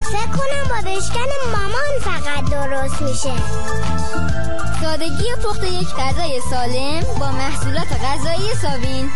فکر کنم با بشکن مامان فقط درست میشه. سادگی پخت یک غذای سالم با محصولات غذایی ساوین.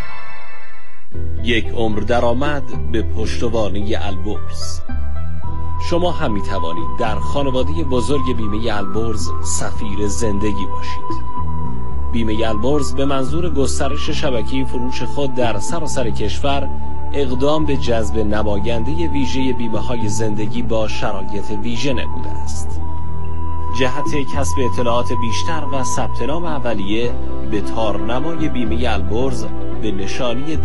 یک عمر درآمد به پشتوانه البرز. شما هم می توانید در خانواده بزرگ بیمه البرز سفیر زندگی باشید. بیمه البرز به منظور گسترش شبکه فروش خود در سراسر کشور اقدام به جذب نماینده ویژه بیمه‌های زندگی با شرایط ویژه نموده است. جهت کسب اطلاعات بیشتر و ثبت نام اولیه به تارنمای بیمه البرز به نشانی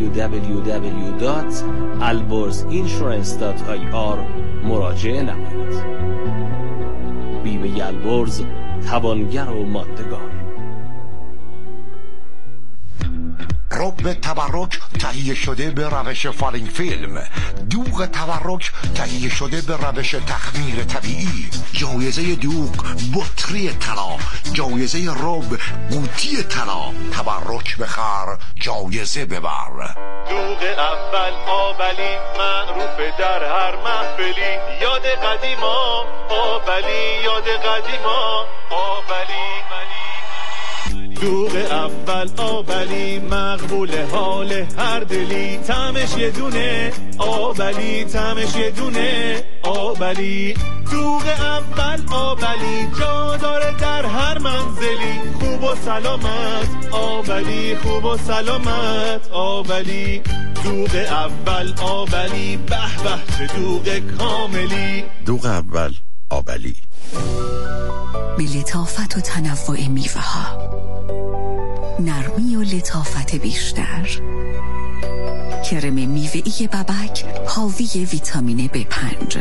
www.alborzinsurance.ir مراجعه نمایید. بیمه البرز، توانگر و ماندگار. رب تبرک تهیه شده به روش فالینگ فیلم. دوغ تبرک تهیه شده به روش تخمیر طبیعی. جایزه دوغ بطری طلا، جایزه رب قوطی طلا. تبرک بخر، جایزه ببر. دوغ اول آبلی معروف در هر محفلی. یاد قدیما آبلی، یاد قدیما آبلی. دوغ اول آبلی مقبول حال هر دلی. طعمش یه دونه آبلی، طعمش یه دونه آبلی. دوغ اول آبلی جا داره در هر منزلی. خوب و سلامت آبلی، خوب و سلامت آبلی. دوغ اول آبلی، به به چه دوغ کاملی. دوغ اول آبلی. به لطافت و تنوع میوه ها، نرمی و لطافت بیشتر. کرم میوه‌ای ببک حاوی ویتامین B5،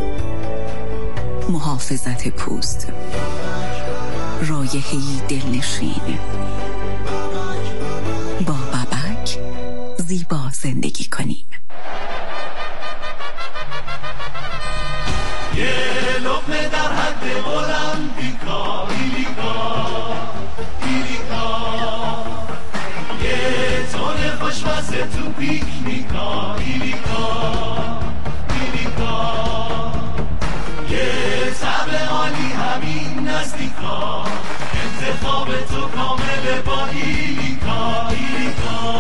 محافظت پوست، رایحه‌ای دلنشین. با ببک زیبا زندگی کنیم. یه لقمه در حد المپیکا، ایلیکا ایلیکا. یه تون خوشمزه تو پیکنیکا، ایلیکا ایلیکا. یه طبع عالی همین نزدیکا. انتخاب تو کامل با ایلیکا ایلیکا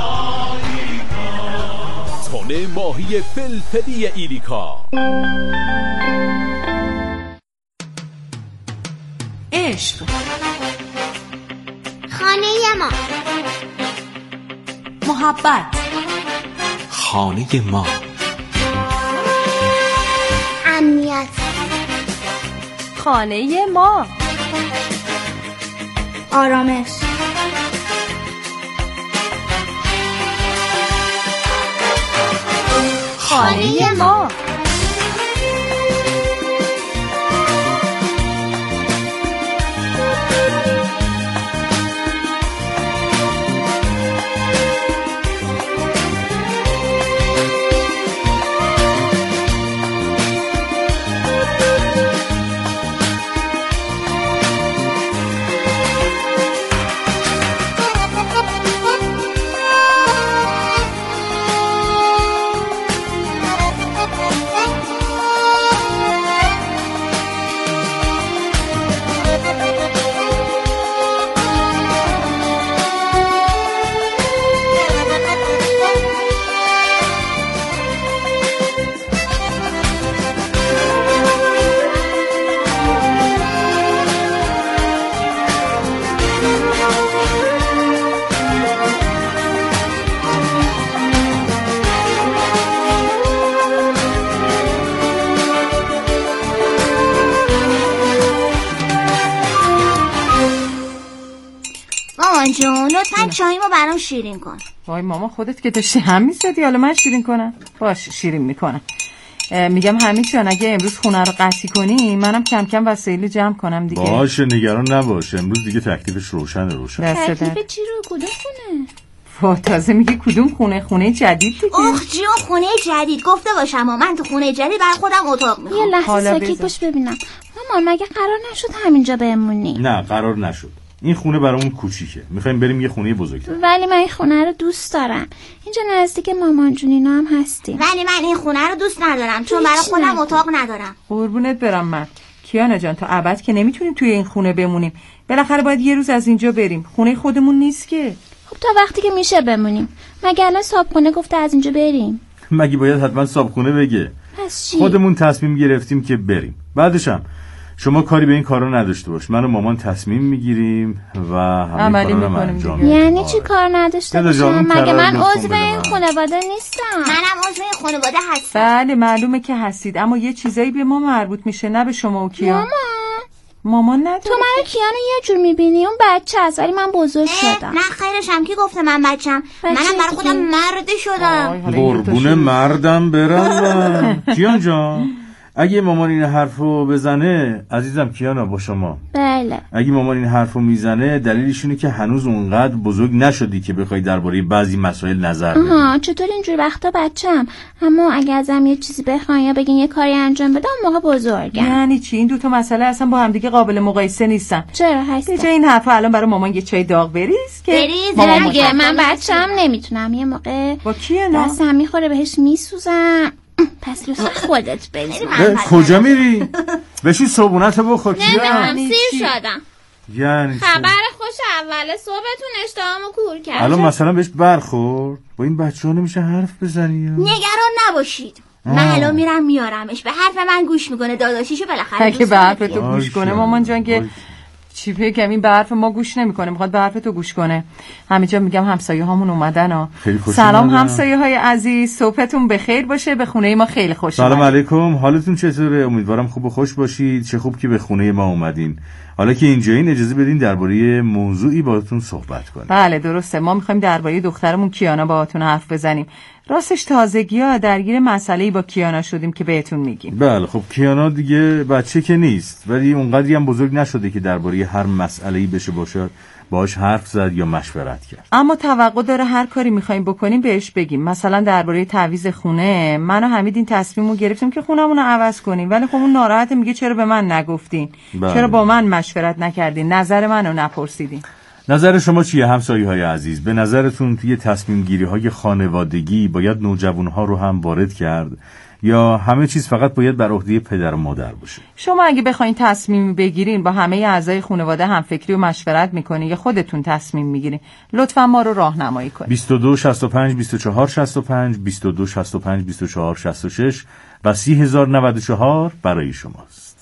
ایلیکا. تون ماهی فلفلی ایلیکا. عشق، خانه ما، محبت، خانه ما، امنیت، خانه ما، آرامش، خانه ما. جون لطفاً چایمو برام شیرین کن. وای ماما خودت که داشتی هم میزدی حالا من شیرین کنم؟ باش شیرین میکنم. میگم همین جان اگه امروز خونه رو قطعی کنی منم کم کم وسایل جمع کنم دیگه. باشه نگران نباش، امروز دیگه تکلیفش روشن. تکلیف چی رو؟ کدوم خونه؟ تازه میگی کدوم خونه؟ خونه جدید دیگه. اوه جون خونه جدید گفته باشم من تو خونه جدید برای خودم اتاق میخوام. یه لحظه ساکت باش ببینم. مامان مگه قرار نشد همینجا بمونی؟ نه قرار نشد. این خونه برامون کوچیکه، میخوایم بریم یه خونه بزرگتر. ولی من این خونه رو دوست دارم. اینجا نزدیک مامان جونینا هم هستیم. ولی من این خونه رو دوست ندارم چون برای خودم اتاق ندارم. قربونت برم من. کیانا جان تا ابد که نمیتونیم توی این خونه بمونیم. بالاخره باید یه روز از اینجا بریم. خونه خودمون نیست که. خب تا وقتی که میشه بمونیم. مگه الان صاحبخونه گفته از اینجا بریم؟ مگه باید حتما صاحبخونه بگه؟ پس چی؟ خودمون تصمیم گرفتیم که بریم. بعدش هم شما کاری به این کارا نداشته باش. من و مامان تصمیم میگیریم و همه کارا رو انجام میدیم. یعنی چی کار نداشته باشم؟ مگه من عضو این خانواده نیستم؟ منم عضو این خانواده هستم. بله معلومه که هستید، اما یه چیزایی به ما مربوط میشه، نه به شما و کیان. مامان نداره. تو منو کیانو یه جور میبینی، اون بچه است ولی من بزرگ شدم. نه خیرش هم کی گفته من بچم؟ منم برای خودم مرد شدم. قربون مردم برم. کیان جان اگه مامان این حرفو بزنه، عزیزم کیانا با شما، بله اگه مامان این حرفو میزنه دلیلش اینه که هنوز اونقدر بزرگ نشدی که بخوای درباره بعضی مسائل نظر بدی. آها چطور اینجور وقتا بچم، اما اگه ازم یه چیزی بخواین یا بگین یه کاری انجام بدم اون موقع بزرگم. یعنی چی؟ این دوتا مسئله اصلا با هم دیگه قابل مقایسه نیستن. چرا هست؟ به جای این حرفا الان برای مامان یه چای داغ بریز که دیگه من بچم نمیتونم یه موقع با کیانا دستم میخوره بهش میسوزم. پس لطفا خودت بریز. کجا میری؟ بشی صبحونت بخور. نمیدونم سیر شدم. یعنی خبر خوش اول صبحتون اشتهامو کور کرد. الان مثلا بهش برخورد. با این بچه‌ها نمیشه حرف بزنی. نگران نباشید. من الان میرم میارمش. به حرف من گوش میکنه داداشیشو بالاخره. اگه به حرف تو گوش کنه مامان جان که چی فکر این به حرف ما گوش نمیکنه، میخواد به حرف تو گوش کنه. همینجا میگم همسایه هامون اومدن ها. سلام همسایه های عزیز، صبحتون بخیر باشه. به خونه ما خیلی خوش اومدید. سلام علیکم، حالتون چطوره؟ امیدوارم خوب و خوش باشید. چه خوب که به خونه ما اومدین. حالا که اینجایین اجازه بدین درباره موضوعی باهاتون صحبت کنیم. بله درسته، ما میخوایم درباره دخترمون کیانا باهاتون حرف بزنیم. راستش تازگی‌ها درگیر مسئله‌ای با کیانا شدیم که بهتون میگیم. بله خب کیانا دیگه بچه که نیست، ولی اونقدری هم بزرگ نشده که درباره هر مسئله‌ای بشه باشه باهاش حرف زد یا مشورت کرد. اما توقع داره هر کاری می‌خوایم بکنیم بهش بگیم. مثلا درباره تعویض خونه، من و حمید این تصمیمو گرفتیم که خونمون رو عوض کنیم، ولی خب اون ناراحته، میگه چرا به من نگفتین؟ چرا با من مشورت نکردین؟ نظر منو نپرسیدین؟ نظر شما چیه همسایه‌های عزیز؟ به نظرتون توی تصمیم گیری‌های خانوادگی باید نوجوان‌ها رو هم وارد کرد یا همه چیز فقط باید بر عهده پدر و مادر باشه؟ شما اگه بخواید تصمیمی بگیرین با همه اعضای خانواده هم فکری و مشورت میکنین یا خودتون تصمیم میگیرین؟ لطفا ما رو راهنمایی کنید. 22 65 24 65 22 65 24 66 و 30094 برای شماست.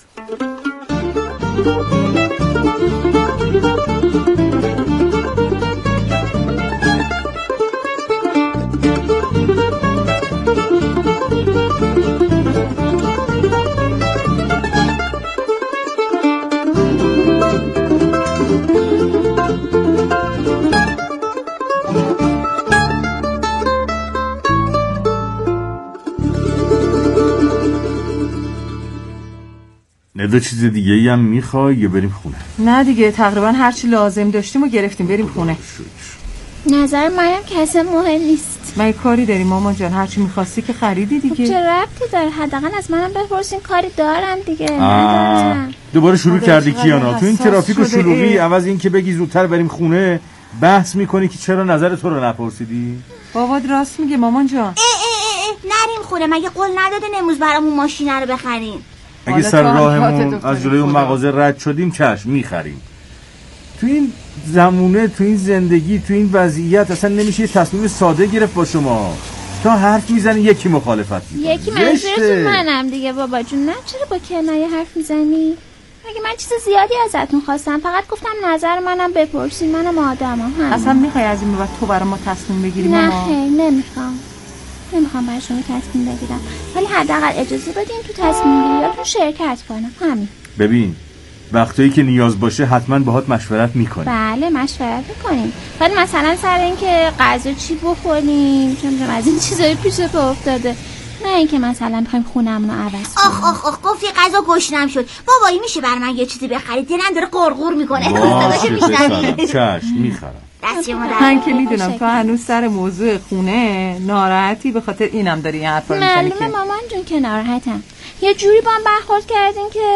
دو چیز دیگه ای هم میخوای یا بریم خونه؟ نه دیگه تقریبا هر چی لازم داشتیم و گرفتیم، بریم خونه. نظر منم که اصلا مهم نیست. ما کاری داریم مامان جان، هر چی میخواستی که خریدی دیگه. چه ربطی داره؟ حداقل از منم بپرسین، کاری دارم دیگه. ندارم. دوباره شروع کردی کیانا، تو این ترافیک و شلوغی عوض این که بگی زودتر بریم خونه بحث میکنی که چرا نظر تو رو نپرسیدی؟ بابات راست میگه مامان جان. نریم خونه، مگه قول ندادین امروز برامون ماشین رو بخرین؟ اگه سر راهمون از جلوی اون مغازه رد شدیم چشم میخریم. تو این زمونه، تو این زندگی، تو این وضعیت اصلا نمیشه یه تصمیم ساده گرفت با شما. تا حرف میزنی یکی مخالفت میکنه. یکی منظورتون منم دیگه بابا جون. نه چرا با کنایه حرف میزنی؟ اگه من چیز زیادی ازتون خواستم، فقط گفتم نظر منم بپرسین، منم آدمم. اصلا میخوای از این بعد تو برای ما تصمیم بگیری؟ نه خیر نمیخوام برای شما تصمیم بگیرم، ولی حداقل اجازه بدین تو تصمیم گیریاتون شرکت کنم. همین. ببین وقتایی که نیاز باشه حتما باهات مشورت میکنیم. بله مشورت میکنیم، ولی مثلا سر اینکه غذا چی بخوریم چون از این چیزای پیش پا افتاده، نه اینکه مثلا بخوایم خونمون رو عوض کنیم. آخ گفتی غذا گشنم شد. بابایی میشه بر من یه چیزی بخرید؟ دلم داره قرقور میکنه. چشم میخرم. من که میدونم تو هنوز سر موضوع خونه ناراحتی، به خاطر اینم داری این حرفا رو میزنی. معلومه مامان جون که ناراحتم. یه جوری با هم برخورد کردین که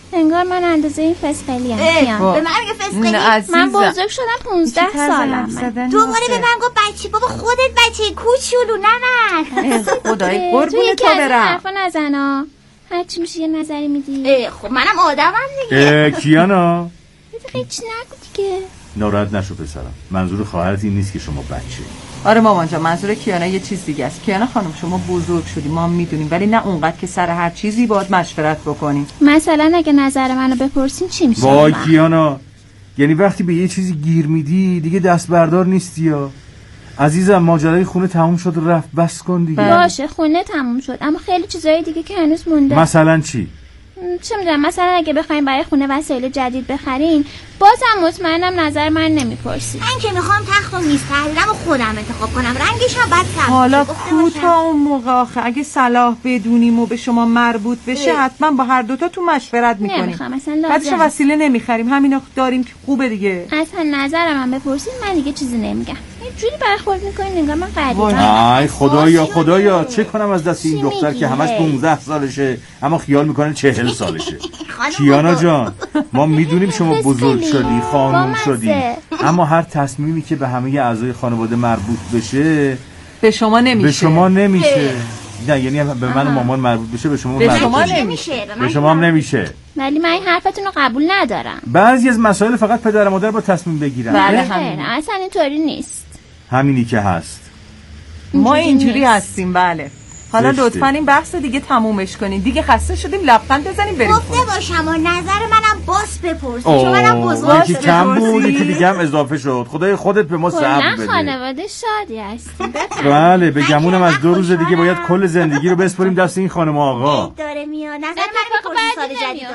انگار من اندازه این فسقلی هم کیان. به من میگه فسقلی؟ من بزرگ شدم 15 سالم. دوباره به من گفت بچه. بابا خودت بچه کوچولو نه من. خدای قربون تو برم. حرفا نزنا. هرچی میشه یه نظری میدی. خب منم آدمم دیگه. کیانا هیچ نگو دیگه. ناراحت نشو پسرم. منظور خواهرت این نیست که شما بچه. آره مامان جان، منظور کیانا یه چیز دیگه است. کیانا خانم شما بزرگ شدی، ما میدونیم، ولی نه اونقدر که سر هر چیزی باید مشورت بکنیم. مثلا اگه نظر منو بپرسین چی میشه؟ وای کیانا، یعنی وقتی به یه چیزی گیر میدی دیگه دست بردار نیستی یا؟ عزیزم ماجرای خونه تموم شد رفت، بس کن دیگه. باشه خونه تموم شد، اما خیلی چیزای دیگه که هنوز مونده. مثلا چی؟ چه میدونم، مثلا اگه بخوایم برای خونه وسایل جدید بخرین بازم مطمئنم نظر من نمیپرسید. من که میخوام تخت و میز خریدم و خودم انتخاب کنم، رنگش هم بد سبز. حالا کوتا اون موقع آخه اگه صلاح بدونیم و به شما مربوط بشه حتما با هر دوتا تو مشورت میکنیم. نمیخوام اصلا، بعدش وسیله نمیخریم، همینا داریم که خوبه دیگه. اصلا نظرم هم بپرسید من دیگه چیزی نمیگم. یه جوری برخورد میکنین انگار من غریبم. ای خدایا چه کنم از دست این دختر که همش 15 سالشه اما خیال میکنه 40 سالشه. کیانا جان ما میدونیم شما بزرگ شدی، خانوم شدی، اما هر تصمیمی که به همه اعضای خانواده مربوط بشه به شما نمیشه. نه یعنی به من و مامان مربوط بشه به شما نمیشه. به شما هم نمیشه. ولی من این حرفتون رو قبول ندارم. بعضی از مسائل فقط پدر و مادر با تصمیم بگیرن. بله اصلا اینطوری نیست. همینی که هست. ما اینجوری هستیم. بله حالا لطفاً این بحث دیگه تمومش کنین. دیگه خسته شدیم، لبخند بزنیم بریم. گفته باشم و نظر منم باز بپرسید چون منم بزرگ یکی کم بود یکی دیگه هم اضافه شد. خدای خودت به ما صبر بده. خانواده شادی هستیم. بله به گمونم از 2 روز دیگه باید کل زندگی رو بسپاریم دست این خانم آقا. داره میاد نظر من بپرسید سال جدید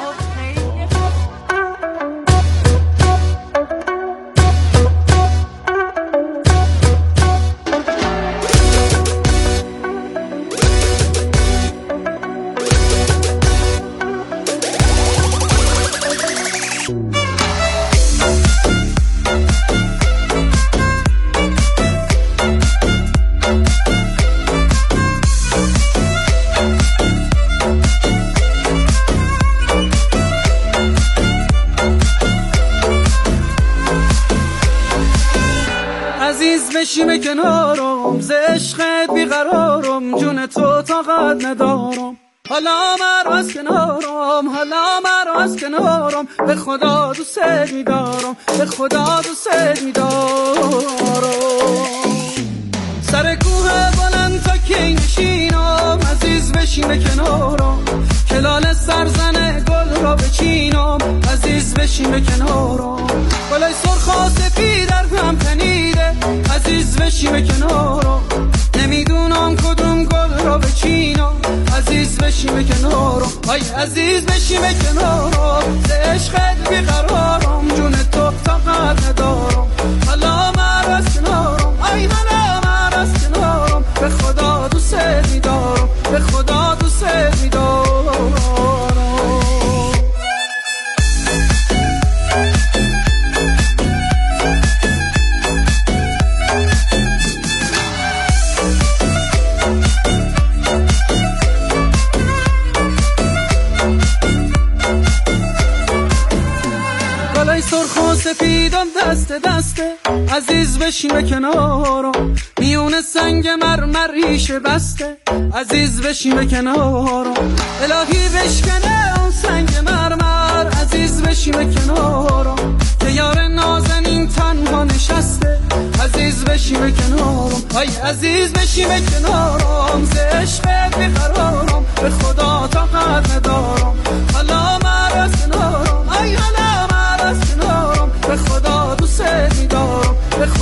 بشیم کنارم ز عشقت بیقرارم جون تو طاقت ندارم حالا مرا از کنارم به خدا دوست می‌دارم سر کوه بلند تا کی نشینم عزیز بشیم کنارم کلال سرزن گل را بچینم عزیز بشیم کنارم گلای سرخ و سفید در هم تنیده عزیز بشیم کنارم نمیدونم کدوم گل را بچینم عزیز بشیم کنارم ای عزیز بشیم کنارم ز عشقت بیقرارم جون تو طاقت ندارم حالا مرا از کنارم ای حالا مرا از کنارم به خدا دوست می‌دارم گلای سرخ و سفیدم دست عزیز بشیم کنارم میونه سنگ مرمر ریشه بسته عزیز بشیم کنارم الهی بشکنه اون سنگ مرمر عزیز بشیم کنارم که یار نازنین تنها نشسته عزیز بشیم کنارم ای عزیز بشیم کنارم ز عشقت بیقرارم به خدا طاقت ندارم حالا مرا از کنارم ای حالا مرا از کنارم به خدا دوست می‌دارم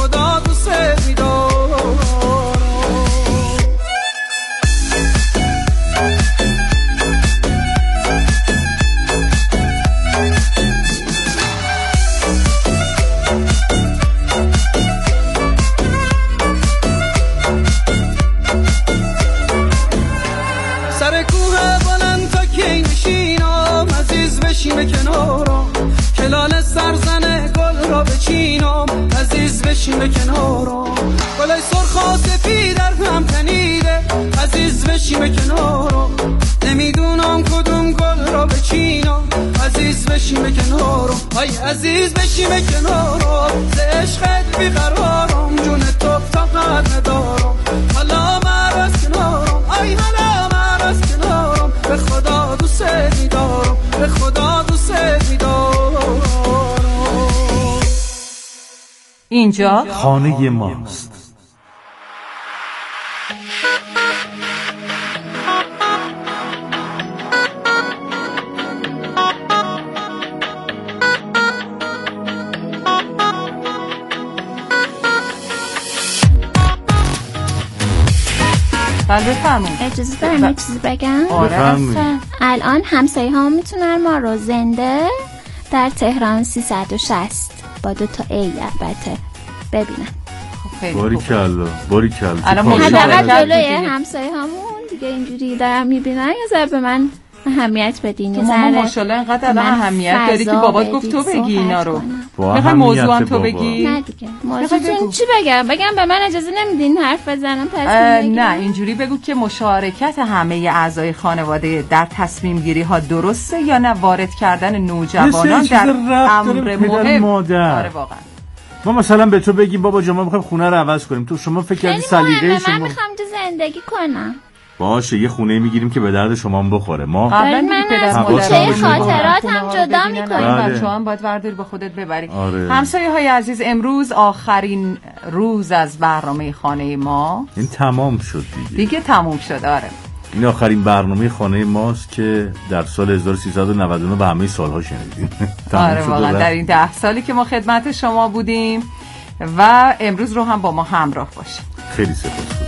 سر کوه بلند تا کی نشینم عزیز بشیم کنارم کلال سرزن گل را بچینم عزیز بشیم کنارم گلای سرخ و سفید در هم تنیده عزیز بشیم کنارم نمیدونم کدوم گل را بچینم عزیز بشیم کنارم، ای عزیز بشیم کنارم، ز عشقت بیقرارم، جون تو فقط ندارم، حالا من از کنارم، ای حالا من از کنارم، به خدا دوست می‌دارم، به خدا دوست می‌دارم. اینجا خانه ماست. بله بفرمایید. اجازه دارم یه چیزی بگم؟ بفرمایید. الان همسایه ها میتونن ما رو زنده در تهران 360 با 2 تا ای البته ببینن. باریکلا. حداقل جلوی همسایه هامون دیگه اینجوری دارم میبینن، یه ذره به من اهمیت بدین. تو ماما ماشاءالله اینقدر الان اهمیت داری که بابات گفت تو بگی اینا رو. میخوای موضوعا تو بگی؟ نه دیگه موضوعتون چی بگم به من اجازه نمیدین حرف بزنم؟ نه اینجوری بگو که مشارکت همه اعضای خانواده در تصمیم گیری ها درسته یا نه وارد کردن نوجوانان در امر مهم. آره واقعا ما مثلا به تو بگیم بابا جان ما میخوایم خونه رو عوض کنیم، تو شما فکر کردی سلیقه شما؟ من میخوام تو زندگی کنم. باشه یه خونه میگیریم که به درد شما هم بخوره. ما قبلا من از کوچه خاطرات هم جدا میکنیم. بچه‌ها هم باید ورداری با خودت ببری. همسایه های عزیز، امروز آخرین روز از برنامه خانه ما. این تمام شد دیگه تموم شد. آره این آخرین برنامه خانه ماست که در سال 1399 به همه سالها شنیدیم. آره واقعا در این 10 سالی که ما خدمت شما بودیم و امروز رو هم با ما همراه باشید. خیلی سپاسگزارم.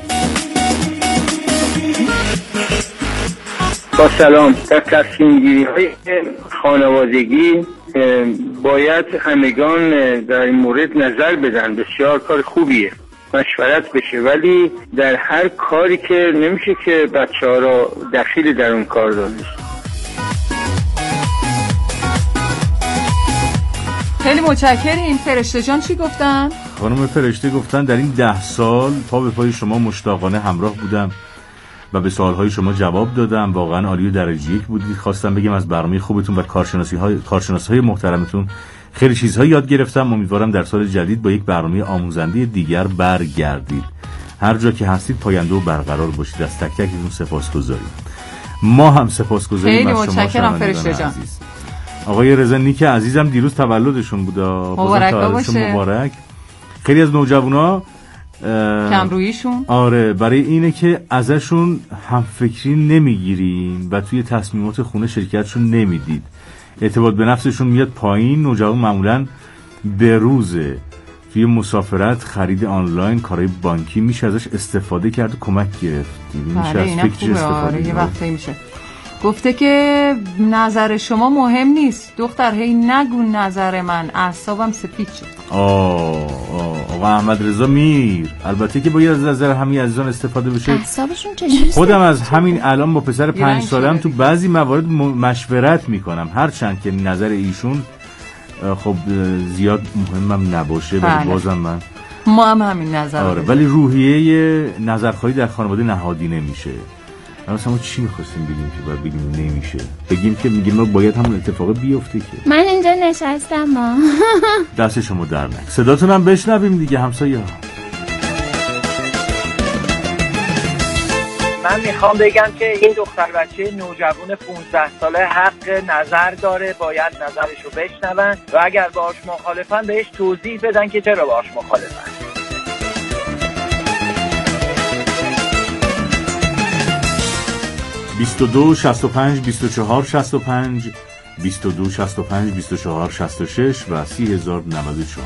با سلام. در تصمیم گیری های خانوادگی باید همگان در این مورد نظر بدن. بسیار کار خوبیه، مشورت بشه، ولی در هر کاری که نمیشه که بچه ها را دخیل در اون کار داشت. خیلی متشکریم. فرشته جان چی گفتن؟ خانم فرشته گفتن در این 10 سال پا به پای شما مشتاقانه همراه بودم و به سوالهای شما جواب دادم. واقعا عالی و درجه 1 بودید. خواستم بگم از برنامه خوبتون و کارشناسی‌های محترمتون خیلی چیزها یاد گرفتم. امیدوارم در سال جدید با یک برنامه آموزنده دیگر برگردید. هر جا که هستید پاینده و برقرار باشید. از تک تکتون سپاسگزاریم. ما هم سپاسگزاریم از شما. متشکرم فرشته جان. آقای رضا نیک عزیزم دیروز تولدشون بود. مبارک. خیلی از نوجوانا کم رویشون برای اینه که ازشون همفکری نمیگیریم و توی تصمیمات خونه شرکتشون نمیدید. اعتماد به نفسشون میاد پایین. نوجوان معمولا به روزه توی مسافرت، خرید آنلاین، کارهای بانکی میشه ازش استفاده کرد و کمک گرفت. میشه از فکرش استفاده یه وقتی میشه. گفته که نظر شما مهم نیست دختر، هی نگو نظر من، اعصابم سفید شد. آقا احمد رضا میر، البته که باید از نظر همین عزیزان استفاده بشه. اعصابشون چجوری؟ خودم از همین الان با پسر 5 سالم تو بعضی موارد مشورت میکنم، هرچند که نظر ایشون خب زیاد مهمم نباشه ولی بازم ما هم همین نظر ولی روحیه نظرخواهی در خانواده نهادی نمیشه. مثلا ما چی می‌خواستیم بگیم که باید بگیم نمیشه؟ بگیم که میگیم ما باید همون اتفاق بیفته که من اینجا نشستم. ما دست شما در نکنه. صداتون هم بشنویم دیگه همسایه‌ها. من میخوام بگم که این دختر بچه نوجوان 15 ساله حق نظر داره، باید نظرشو بشنون و اگر باهاش مخالفن بهش توضیح بدن که چرا باهاش مخالفن. 22 65 24 65 22 65 24 66 و 30,094.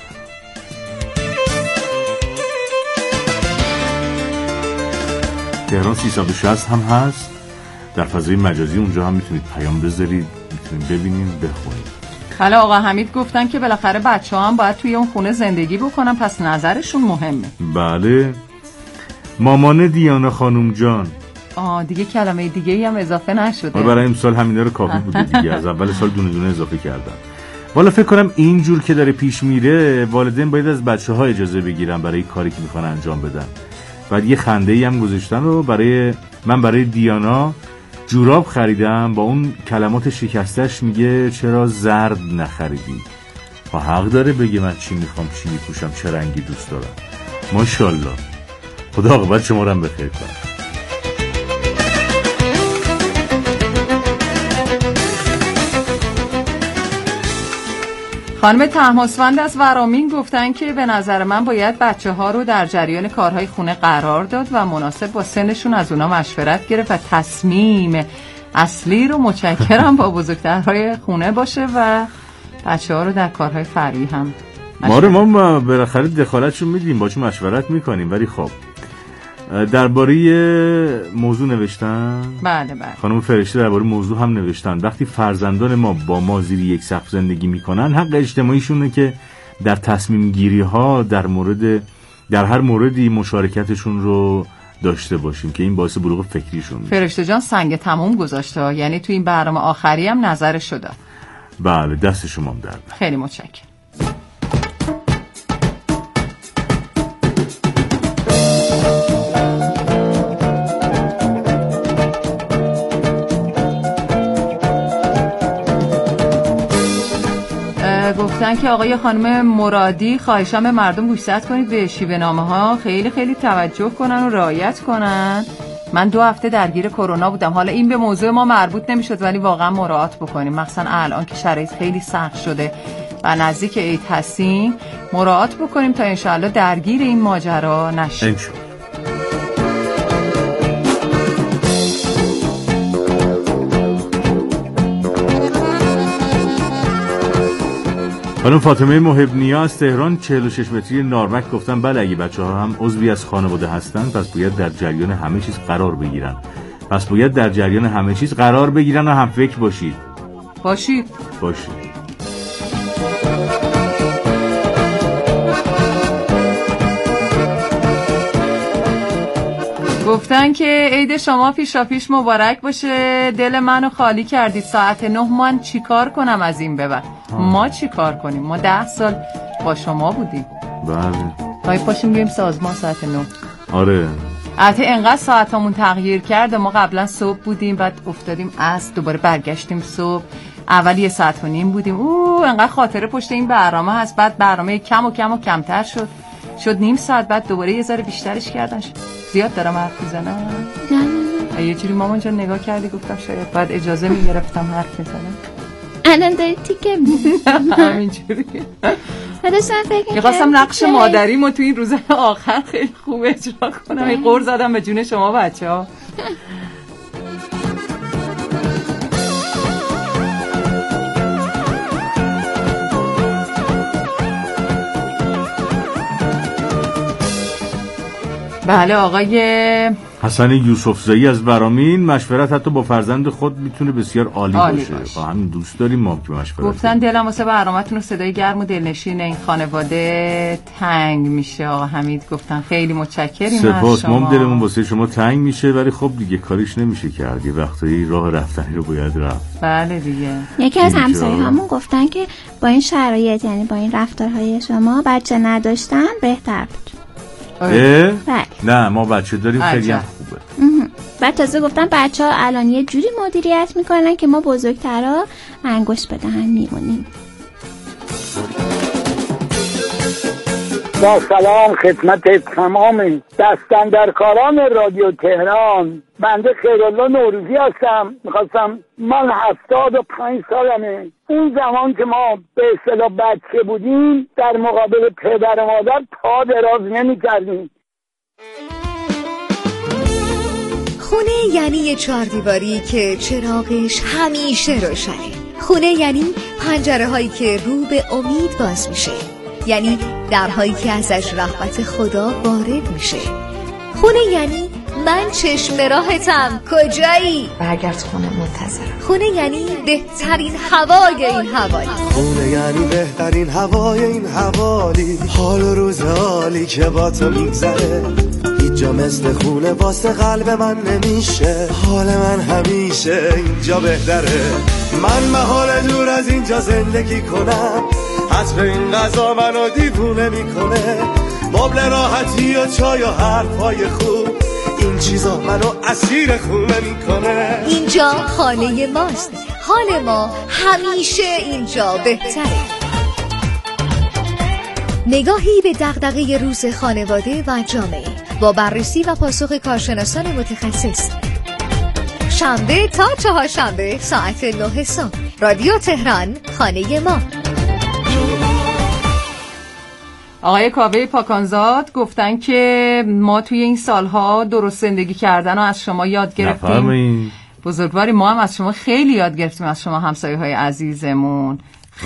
تهران 360 هم هست در فضای مجازی، اونجا هم میتونید پیام بذارید، میتونید ببینید، بخونید. حالا آقا حمید گفتن که بالاخره بچه‌ها هم باید توی اون خونه زندگی بکنن، پس نظرشون مهمه. بله. مامان دیانا خانم جان. دیگه کلمه دیگه‌ای هم اضافه نشده. برای امسال همینا رو کافی بوده دیگه. از اول سال دونه دونه اضافه کردن. والا فکر کنم اینجور که داره پیش میره والدین باید از بچه‌ها اجازه بگیرن برای کاری که میخوان انجام بدن. بعد یه خنده‌ای هم گذاشتن و برای دیانا جوراب خریدم، با اون کلمات شکستش میگه چرا زرد نخریدی؟ و حق داره بگه من چی میخوام، چی میپوشم، چه رنگی دوست دارم. ماشاءالله. خدا عاقبت شما رو هم بخیر کنه. خانم طهماسفند از ورامین گفتن که به نظر من باید بچه‌ها رو در جریان کارهای خونه قرار داد و مناسب با سنشون از اونا مشورت گرفت و تصمیم اصلی رو متشکرم با بزرگترهای خونه باشه و بچه‌ها رو در کارهای فرعی هم ما بالاخره دخالتشون میدیم، باشون مشورت میکنیم. ولی خب درباره موضوع نوشتن. بله. خانم فرشته درباره موضوع هم نوشتن. وقتی فرزندان ما با ما زیر یک سقف زندگی میکنن، حق اجتماعیشونه که در تصمیم گیری ها در هر موردی مشارکتشون رو داشته باشیم که این باعث بلوغ فکریشون میشه. فرشته جان سنگ تموم گذاشته، یعنی تو این برنامه آخری هم نظرش شده. بله دست شما هم درد. خیلی متشکرم. گفتن که آقای خانم مرادی خواهشاً به مردم گوشزد کنید به شیوه نامه ها خیلی خیلی توجه کنن و رعایت کنن. من 2 هفته درگیر کرونا بودم، حالا این به موضوع ما مربوط نمیشد ولی واقعا مراعات بکنیم، مخصوصا الان که شرایط خیلی سخت شده و نزدیک عید هستیم، مراعات بکنیم تا انشاءالله درگیر این ماجرا نشیم. خانم فاطمه محبنیا از تهران 46 متری نارمک گفتن بله اگه بچه‌ها هم عضوی از خانواده هستن پس باید در جریان همه چیز قرار بگیرن و هم فکر باشید. گفتن که عید شما پیشاپیش مبارک باشه، دل منو خالی کردید. ساعت 9 من چیکار کنم از این به بعد؟ ما چیکار کنیم؟ ما 10 سال با شما بودیم. بله. پاشیم بیایم سازمان ساعت 9. آره. البته انقدر ساعتامون تغییر کرده، ما قبلا صبح بودیم بعد افتادیم عصر، دوباره برگشتیم صبح، اول 1.5 ساعت بودیم. انقدر خاطره پشت این برنامه هست. بعد برنامه کم و کمتر شد 1/2 ساعت، بعد دوباره یه ذره بیشترش کردن. زیاد دارم حرف میزنم؟ نه. یه جوری مامان جان نگاه کردی گفتم شاید بعد اجازه میگرفتم حرف بزنم. الان داری تیکه همینجوری. میخواستم نقش مادریمو تو این روزهای آخر خیلی خوب اجرا کنم. این قرض زدم به جون شما بچه‌ها. بله آقای حسن یوسفزایی از ورامین مشورت حتی با فرزند خود میتونه بسیار عالی باشه. همین دوست داریم ما که مشورت. گفتن دلم واسه برنامه‌تون و صدای گرم و دلنشین این خانواده تنگ میشه. آقا حمید گفتن خیلی متشکریم. سپاس. ما دلمون واسه شما تنگ میشه ولی خب دیگه کاریش نمیشه کرد. یه وقتایی راه رفتنی رو باید رفت. بله دیگه. یکی از همسایه‌هامون گفتن که با این شرایط، یعنی با این رفتارهای شما، بچه نداشتن بهتر بود. نه ما بچه داریم خیلی هم خوبه. بعد تازه گفتن بچه ها الان یه جوری مدیریت میکنن که ما بزرگترها انگشت به دهن میمونیم. با سلام خدمت تمام دستاندرکاران رادیو تهران. بنده خیرالله نوروزی هستم. میخواستم، من 75 سالمه. اون زمان که ما به اصطلاح بچه بودیم در مقابل پدر و مادر پا دراز نمی کردیم. خونه یعنی یه 4 دیواری که چراغش همیشه روشنه. خونه یعنی پنجره هایی که رو به امید باز میشه، یعنی درهایی که ازش رحمت خدا وارد میشه. خونه یعنی من چشم راهتم، کجایی؟ برگرد خونه، منتظرم. خونه یعنی بهترین هوای این حوالی. خونه یعنی بهترین هوای این حوالی. حال و روز حالی که با تو میگذره، هیچ جا مثل خونه واسه قلب من نمیشه. حال من همیشه اینجا بهتره. من محال دور از اینجا زندگی کنم، حسب این غذا منو دیوونه میکنه. مبل راحتی و چای و حرفای خوب، این چیزا منو اسیر خونه میکنه. اینجا خانه ماست، حال ما همیشه اینجا بهتره. نگاهی به دغدغه روز خانواده و جامعه با بررسی و پاسخ کارشناسان متخصص. شنبه تا چهارشنبه ساعت 9 صبح. رادیو تهران، خانه ما. آقای کاوه پاکانزاد گفتن که ما توی این سالها درست زندگی کردن و از شما یاد گرفتیم. بزرگواری، ما هم از شما خیلی یاد گرفتیم، از شما همسایه های عزیزمون.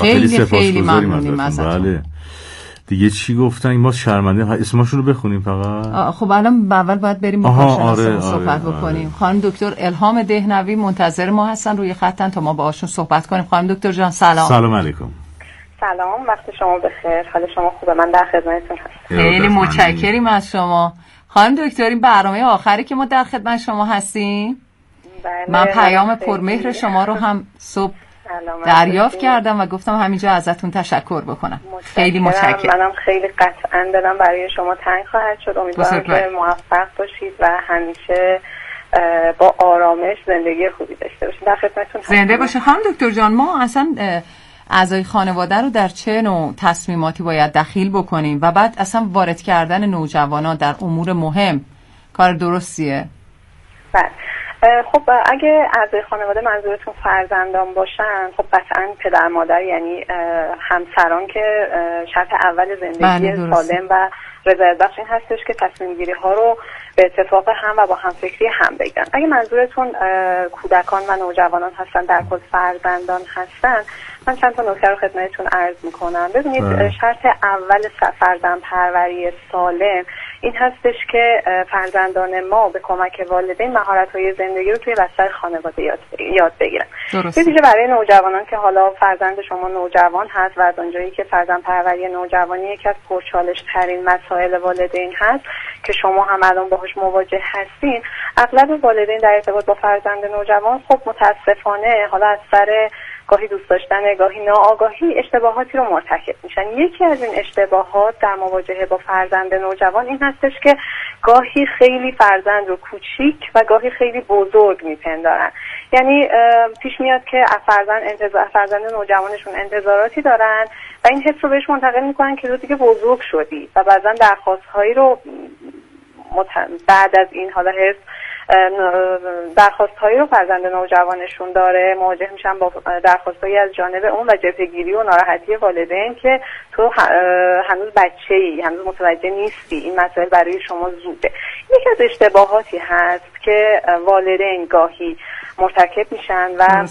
خیلی ممنونیم ازتون. بله. دیگه چی گفتن؟ ما شرمنده اسمشون رو بخونیم فقط. خب الان اول باید بریم با کارشناسمون صحبت بکنیم. خانم دکتر الهام دهنوی منتظر ما هستن روی خطن تا ما باهاشون صحبت کنیم. خانم دکتر جان سلام. سلام علیکم. سلام، وقت شما بخیر. حال شما خوبه؟ من در خدمتتون هستم. خیلی متشکریم از شما. خانم دکتر، این برنامه آخری که ما در خدمت شما هستیم. بله، من پیام پرمهر شما رو هم صبح دریافت کردم و گفتم همینجا ازتون تشکر بکنم. خیلی متشکرم. منم خیلی قطعا دلم برای شما تنگ خواهد شد. امیدوارم که موفق باشید و همیشه با آرامش زندگی خوبی داشته باشید. در خدمتتون هستم. زنده باشه. خانم دکتر جان، ما اصلا اعضای خانواده رو در چه نوع تصمیماتی باید دخیل بکنیم و بعد اصلا وارد کردن نوجوانان در امور مهم کار درستیه؟ بله. خب اگه اعضای خانواده منظورتون فرزندان باشن، خب قطعا پدر مادر یعنی همسران که شرط اول زندگی سالم و رضایت بخش این هستش که تصمیم گیری ها رو به اتفاق هم و با همفکری هم بگیرن. اگه منظورتون کودکان و نوجوانان هستن، در کل فرزندان هستن، من چند تا نکته رو خدمتتون عرض میکنم. ببینید، شرط اول فرزند پروری سالم این هستش که فرزندان ما به کمک والدین مهارت‌های زندگی رو توی بستر خانواده یاد بگیرن. به ویژه برای نوجوانان که حالا فرزند شما نوجوان هست و از اونجایی که فرزند پروری نوجوانی یکی از پرچالش ترین مسائل والدین هست که شما هم الان باهاش مواجه هستین، اغلب والدین در ارتباط با فرزند نوجوان خب متاسفانه حالا از سر گاهی دوست داشتن، گاهی ناآگاهی اشتباهاتی رو مرتکب میشن. یکی از این اشتباهات در مواجهه با فرزند نوجوان این هستش که گاهی خیلی فرزند رو کوچیک و گاهی خیلی بزرگ میپندارن. یعنی پیش میاد که فرزند نوجوانشون انتظاراتی دارن و این حس رو بهش منتقل میکنن که تو دیگه بزرگ شدی و بعضا درخواست‌هایی رو بعد از این حالا حس درخواست‌هایی رو فرزند نوجوانشون داره، مواجه میشن با درخواست‌هایی از جانب اون و جبهه‌گیری و ناراحتی والدین که تو هنوز بچه‌ای، هنوز متوجه نیستی، این مسائل برای شما زوده. یکی از اشتباهاتی هست که والدین گاهی مرتکب میشن و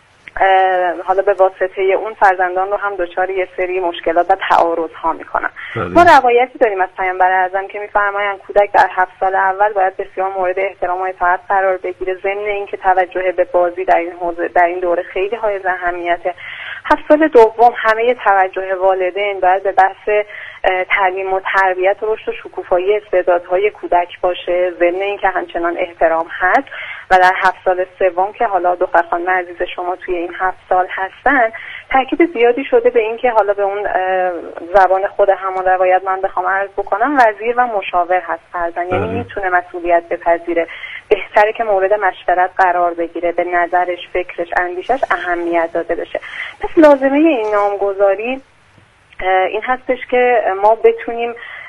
حالا به واسطه اون فرزندان رو هم دچار یه سری مشکلات و تعارض‌ها میکنن. ما روایتی داریم از پیامبر اعظم که میفرمایند کودک در 7 سال اول باید بسیار مورد احترام و اطاعت قرار بگیره، ضمن اینکه توجه به بازی در این دوره خیلی حائز اهمیته. 7 سال دوم همه توجه والدین باید به بحث تعلیم و تربیت و رشد و شکوفایی استعدادهای کودک باشه، ضمن اینکه همچنان احترام هست. و در 7 سال سوم که حالا دختر خانم عزیز شما توی این 7 سال هستن، تاکید زیادی شده به این که حالا به اون زبان خود همون روایت من بخوام عرض بکنم، وزیر و مشاور هست فرزند، یعنی میتونه مسئولیت بپذیره، بهتره که مورد مشورت قرار بگیره، به نظرش، فکرش، اندیشش اهمیت داده بشه. پس لازمه این نامگذاری این هستش که ما بتونیم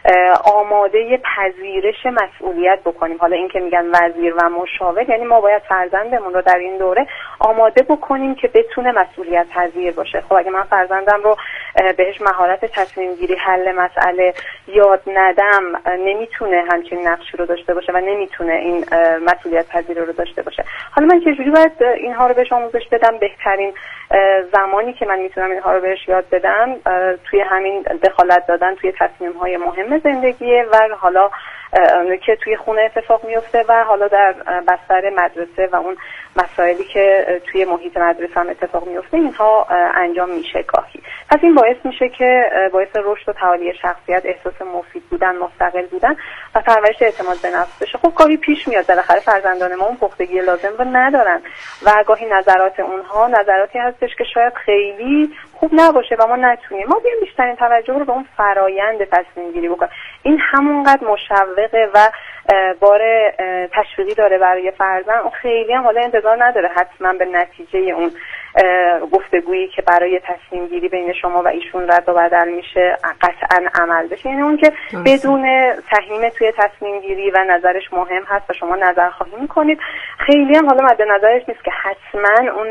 آماده پذیرش مسئولیت بکنیم. حالا این که میگن وزیر و مشاور، یعنی ما باید فرزندمون رو در این دوره آماده بکنیم که بتونه مسئولیت پذیر باشه. خب اگه من فرزندم رو بهش مهارت تصمیم گیری، حل مسئله یاد ندم، نمیتونه همچین نقشی رو داشته باشه و نمیتونه این مسئولیت پذیر رو داشته باشه. حالا من چجوری باید اینها رو بهش آموزش بدم؟ بهترین زمانی که من میتونم اینها رو بهش یاد بدم توی همین دخالت دادن توی تصمیم‌های مهم زندگیه و حالا که توی خونه اتفاق میفته و حالا در بستر مدرسه و اون مسائلی که توی محیط مدرسه هم اتفاق میفته، اینها انجام میشه گاهی. پس این باعث میشه که باعث رشد و تعالی شخصیت، احساس مفید بودن، مستقل بودن و پرورش اعتماد به نفس بشه. خب گاهی پیش میاد بالاخره فرزندان ما اون پختگی لازم رو ندارن و گاهی نظرات اونها نظراتی هستش که شاید خیلی خوب نباشه و ما نتونیم. ما بیایم بیشترین توجه رو به اون فرایند تصمیم گیری بکنیم. این همونقدر مشوقه و بار تشویقی داره برای فرزند، اون خیلی هم حالا انتظار نداره حتما به نتیجه اون گفتگویی که برای تصمیم گیری بین شما و ایشون رد و بدل میشه قطعا عمل بشه. یعنی اون که بدون سهیم توی تصمیم گیری و نظرش مهم هست و شما نظر خواهی میکنید، خیلی هم حالا مد نظرش نیست که حتما اون